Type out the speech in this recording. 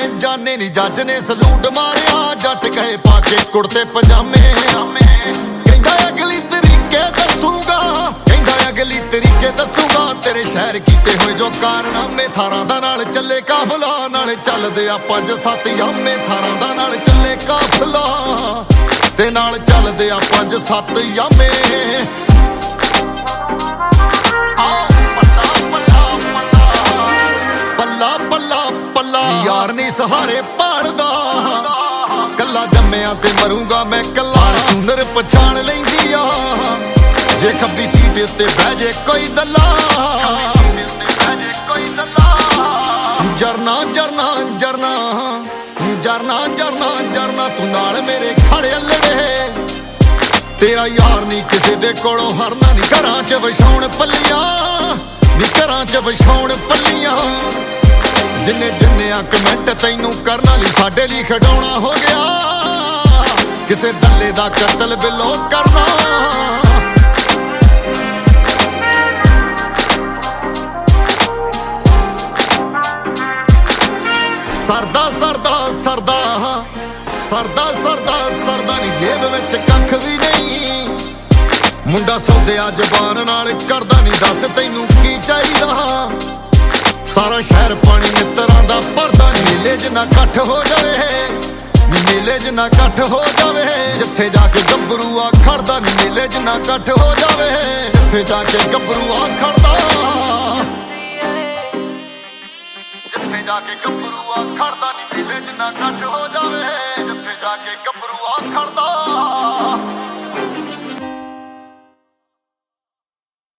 जाने नी जज ने सलूट मारिया जट गए पाके कुर्ते पजामे कहंदा अगली तरीके दसूगा कहंदा अगली तरीके दसूगा तेरे शहर कीते हुए जो कारनामे थारां दा नाल चले काफला नाल चलदे आ 5-7 यामे थारां दा नाल चले काफला ते नाल चलदे आ 5-7 यामे यार नी सहारे पालदा कल्ला जम्मिया ते मरूंगा मैं कल्ला सुंदर पछाण लैंदी आ जे खब्बी सीट उत्ते बह जे कोई दल्ला जरना जरना जरना जरना जरना जरना तू नाल मेरे खड़े अल्लड़े तेरा यार नी किसे दे कोलों हरना नी घरां च वछाउण पल्लियां नी घरां च वछाउण पल्लियां जिन्ने जिन्ने कमेंट तैनू करना ली साडे ली खड़ाउणा हो गया किसे दल्ले दा कतल बिलो करना सरदा सरदा सरदा सरदा सरदा सरदा नी जेब विच कख भी नहीं मुंडा सौदे जबान नाल करदा नी दस तैनू की चाहिदा सारा शहर पानी मित्तरां दा भरदा मेले च ना कट्ठ हो जावे मेले च ना कट्ठ हो जावे जिथे जाके गब्बरू आ खड़दा नी मेले च ना कट्ठ हो जावे जिथे जाके गब्बरू आ खड़दा जिथे जाके गब्बरू आ खड़दा नी मेले च ना कट्ठ हो जावे जिथे जाके गब्बरू आ खड़दा